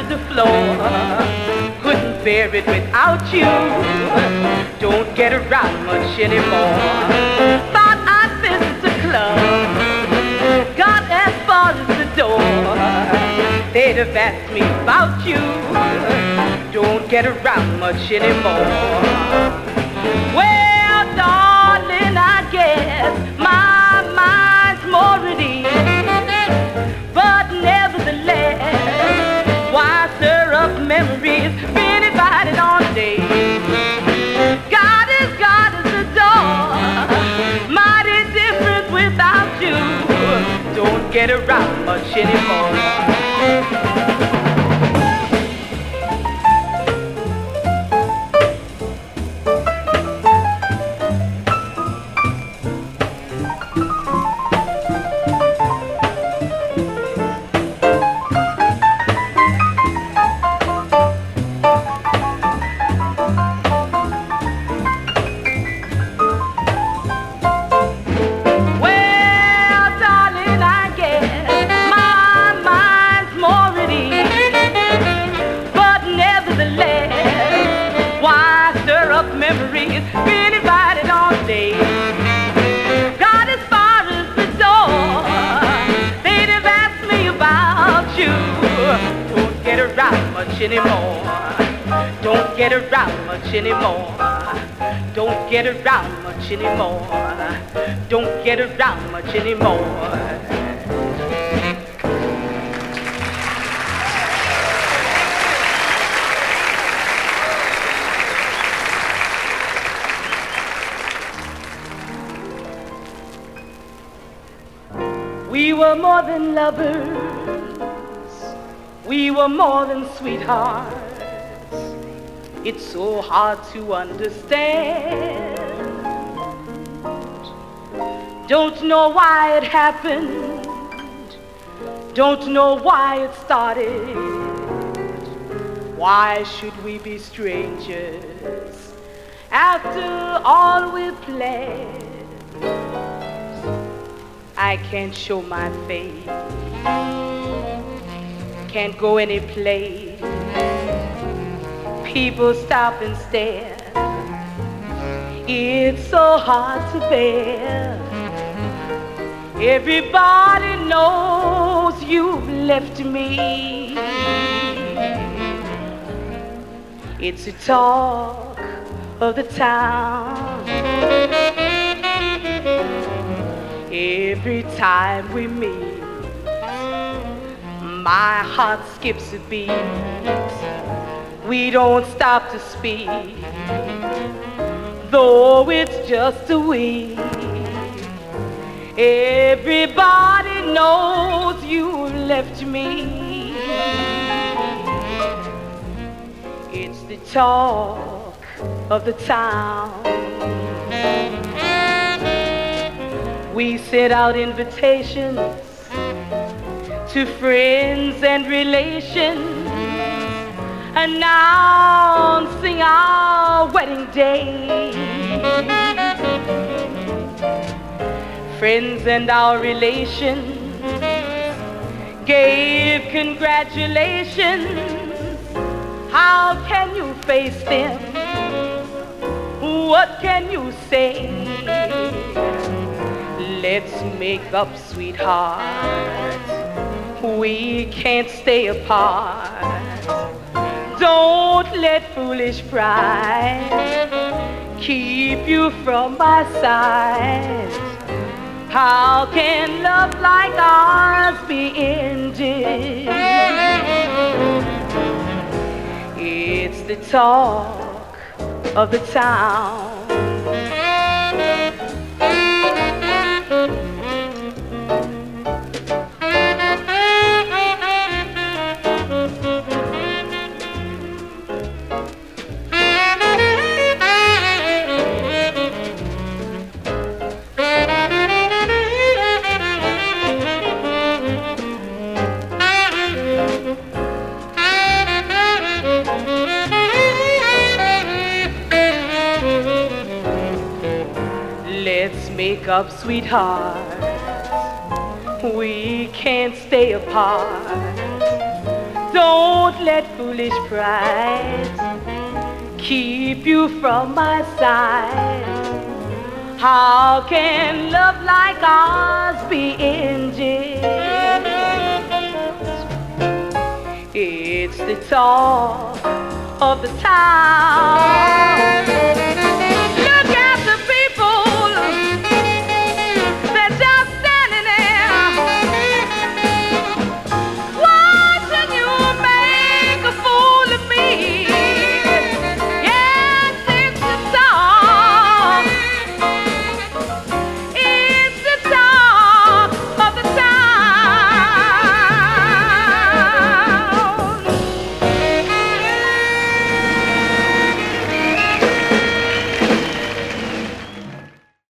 the floor. Couldn't bear it without you. Don't get around much anymore. Thought I'd visit the club. Got as far as the door. They'd have asked me about you. Don't get around much anymore. Well, darling, I guess my mind's more at ease. But nevertheless, why stir up memories? Been invited on days. God is the door. Mighty different without you. Don't get around much anymore. Anymore. Don't get around much anymore. Don't get around much anymore. Don't get around much anymore. We were more than lovers. We were more than sweethearts. It's so hard to understand. Don't know why it happened. Don't know why it started. Why should we be strangers after all we planned? I can't show my face. Can't go any place. People stop and stare. It's so hard to bear. Everybody knows you've left me. It's the talk of the town. Every time we meet, my heart skips a beat. We don't stop to speak, though it's just a week. Everybody knows you left me. It's the talk of the town. We sent out invitations to friends and relations, announcing our wedding day. Friends and our relations gave congratulations. How can you face them? What can you say? Let's make up, sweetheart. We can't stay apart. Don't let foolish pride keep you from my side. How can love like ours be ended? It's the talk of the town. Make up, sweetheart. We can't stay apart. Don't Don't let foolish pride keep you from my side. How can love like ours be ended? It's the talk of the town.